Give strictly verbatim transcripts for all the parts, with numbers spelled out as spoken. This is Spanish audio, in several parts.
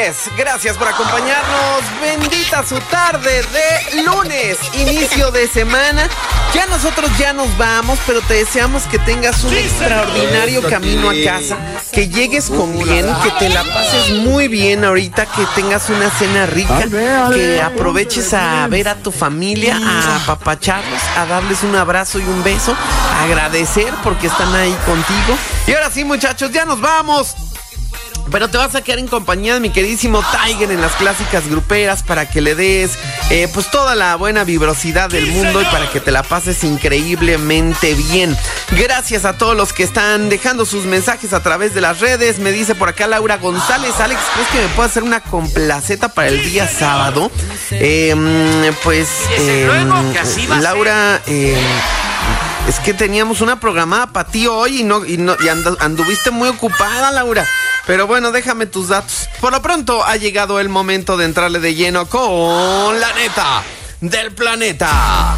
lunes. Gracias por acompañarnos. Bendita su tarde de lunes, inicio de semana. Ya nosotros ya nos vamos, pero te deseamos que tengas un sí, extraordinario camino a casa, que llegues con bien, que te la pases muy bien ahorita, que tengas una cena rica, que aproveches a ver a tu familia, a apapacharlos, a darles un abrazo y un beso, a agradecer porque están ahí contigo. Y ahora sí, muchachos, ya nos vamos. Pero te vas a quedar en compañía de mi queridísimo Tiger en las clásicas gruperas para que le des eh, pues toda la buena vibrosidad del mundo y para que te la pases increíblemente bien. Gracias a todos los que están dejando sus mensajes a través de las redes. Me dice por acá Laura González: Alex, ¿crees que me puedo hacer una complaceta para el día sábado? Eh, pues eh, Laura... Eh, Es que teníamos una programada para ti hoy y no y no y and, anduviste muy ocupada, Laura. Pero bueno, déjame tus datos. Por lo pronto ha llegado el momento de entrarle de lleno con la neta del planeta.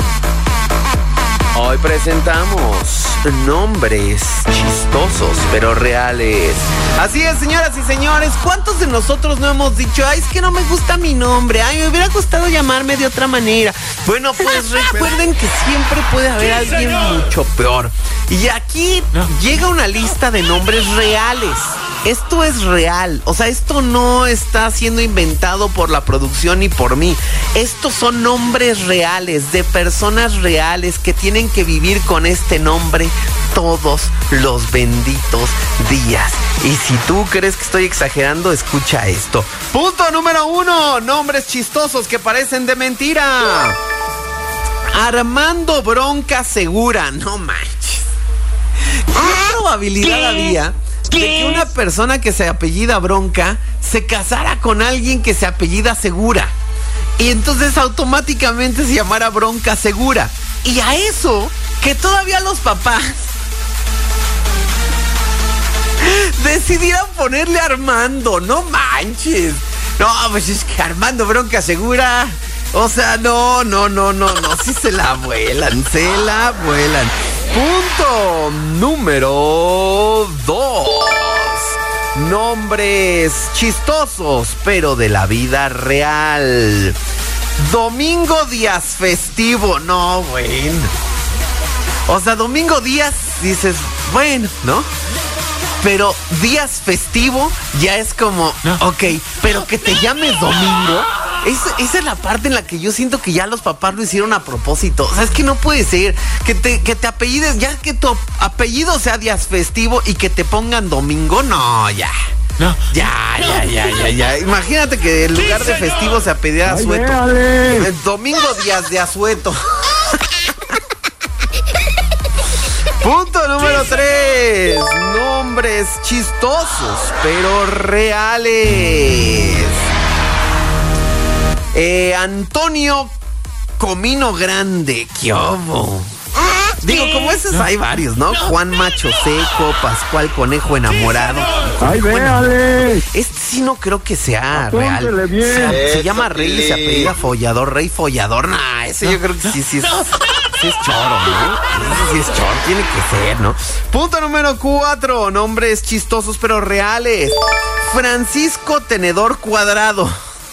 Hoy presentamos nombres chistosos pero reales. Así es, señoras y señores. ¿Cuántos de nosotros no hemos dicho: ay, es que no me gusta mi nombre, ay, me hubiera gustado llamarme de otra manera? Bueno, pues recuerden que siempre puede haber alguien mucho peor. Y aquí llega una lista de nombres reales. Esto es real, o sea, esto no está siendo inventado por la producción ni por mí. Estos son nombres reales, de personas reales que tienen que vivir con este nombre todos los benditos días. Y si tú crees que estoy exagerando, escucha esto. Punto número uno, nombres chistosos que parecen de mentira. Armando Bronca Segura, no manches. ¿Qué probabilidad había de que una persona que se apellida Bronca se casara con alguien que se apellida Segura? Y entonces automáticamente se llamara Bronca Segura. Y a eso, que todavía los papás decidieron ponerle Armando, no manches. No, pues es que Armando Bronca Segura, o sea, no, no, no, no, no, sí se la vuelan, se la vuelan. Punto número dos. Nombres chistosos, pero de la vida real. Domingo Díaz Festivo, no, bueno. O sea, Domingo Díaz, dices, bueno, ¿no? Pero Díaz Festivo ya es como, no. Ok, pero que te llames Domingo. Esa, esa es la parte en la que yo siento que ya los papás lo hicieron a propósito. O sea, es que no puede ser que te, que te apellides, ya que tu apellido sea Díaz Festivo y que te pongan Domingo, no, ya. No. Ya, ya, ya, ya, ya. Imagínate que en lugar de Festivo se apellida Azueto. Domingo Díaz de Azueto. Punto número tres. Nombres chistosos, pero reales. Eh, Antonio Comino Grande. ¿Qué hubo? Digo, como esos hay varios, ¿no? Juan Macho Seco, Pascual Conejo Enamorado. ¡Ay, véale! Este sí no creo que sea real. Se, se llama Rey y se apellida Follador. Rey Follador. Nah, ese yo creo que sí, sí es, sí es choro, ¿no? Ese sí es choro, tiene que ser, ¿no? Punto número cuatro. Nombres chistosos pero reales. Francisco Tenedor Cuadrado.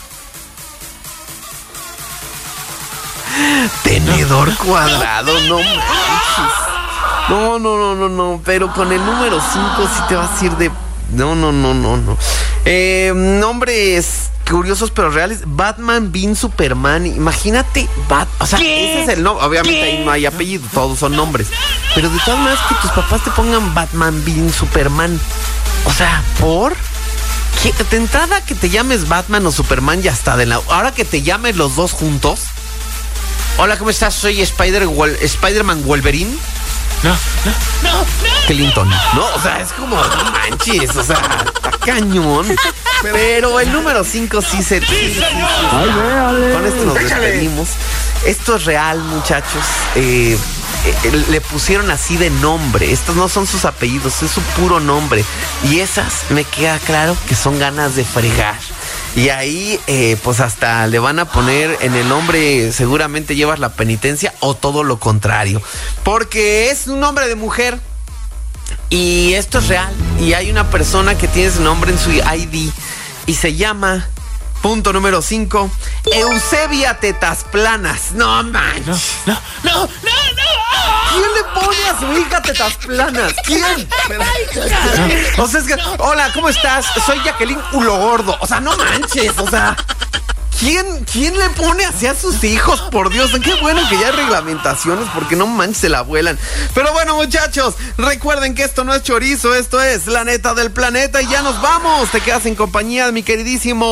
Tenedor Cuadrado, no manches. No, no, no, no, no. Pero con el número cinco sí te vas a ir de... No, no, no, no, no. Eh, nombres curiosos pero reales. Batman, Bean, Superman. Imagínate, Bat... O sea, ¿qué? Ese es el nombre. Obviamente ¿qué? Ahí no hay apellido, todos son nombres. Pero de todas maneras que tus papás te pongan Batman, Bean, Superman. O sea, ¿por...? ¿Qué? De entrada que te llames Batman o Superman ya está de la... Ahora que te llames los dos juntos... Hola, ¿cómo estás? Soy Spider Wol- Spider-Man Wolverine. No, no, no, no. Clinton, ¿no? O sea, es como, no manches, o sea, está cañón. Pero el número cinco sí se... Sí, sí, sí. Ay, véale. Con esto nos despedimos. Esto es real, muchachos. Eh, eh, le pusieron así de nombre. Estos no son sus apellidos, es su puro nombre. Y esas, me queda claro que son ganas de fregar. Y ahí, eh, pues hasta le van a poner en el nombre, seguramente llevas la penitencia o todo lo contrario. Porque es un nombre de mujer y esto es real. Y hay una persona que tiene ese nombre en su I D Y se llama, punto número cinco, Eusebia Tetas Planas. No manches. No, no, no, no. ¿Quién le pone a su hija tetas planas? ¿Quién? O sea, es que, hola, ¿cómo estás? Soy Jacqueline Hulo Gordo. O sea, no manches, o sea... ¿Quién, ¿Quién le pone así a sus hijos? Por Dios, qué bueno que ya hay reglamentaciones, porque no manches, se la vuelan. Pero bueno, muchachos, recuerden que esto no es chorizo, esto es La Neta del Planeta y ya nos vamos. Te quedas en compañía de mi queridísimo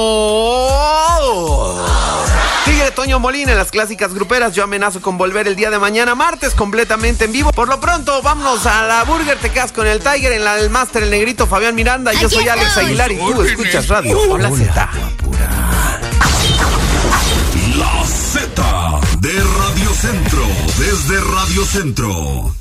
Tigre Toño Molina en las clásicas gruperas. Yo amenazo con volver el día de mañana, martes, completamente en vivo. Por lo pronto, vámonos a la Burger. Te quedas con el Tiger, en la del Máster, el negrito Fabián Miranda. Yo soy Alex Aguilar y tú escuchas Radio Hola Z. La Z de Radio Centro, desde Radio Centro.